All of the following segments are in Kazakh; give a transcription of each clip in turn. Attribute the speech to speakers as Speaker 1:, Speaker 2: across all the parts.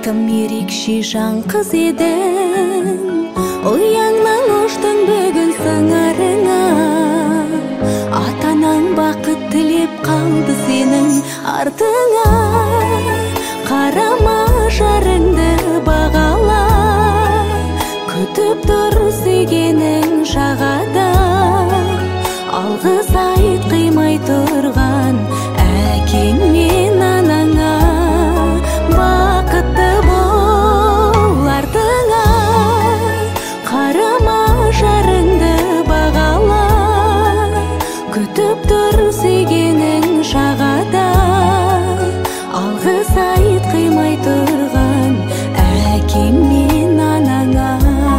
Speaker 1: тым ерекше жан қыз едің, ұяңнан ұштың бүгін сыңарыңа. Атанаң бақыт тілеп қалды сенің артыңа. Қарама жарыңды бағала, күтіп тұр сүйгенің жағада. Алғыс айт қимай тұрған әкең мен анаңа. Бақытты бол артыңа, қарама жарыңды бағала, күтіп тұр сүйгенің жағада. Алғыс айт қимай тұрған әкең мен анаңа.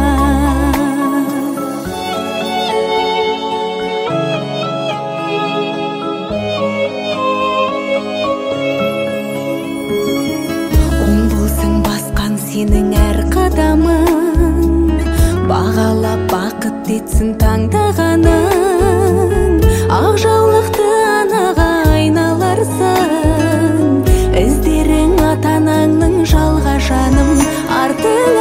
Speaker 1: Сенің әр қадамың, бағалап бақыт етсін таңдағаның. Ақ жаулықты анаға айналарсың, іздерің ата-анаңның жалға жаным артыңа.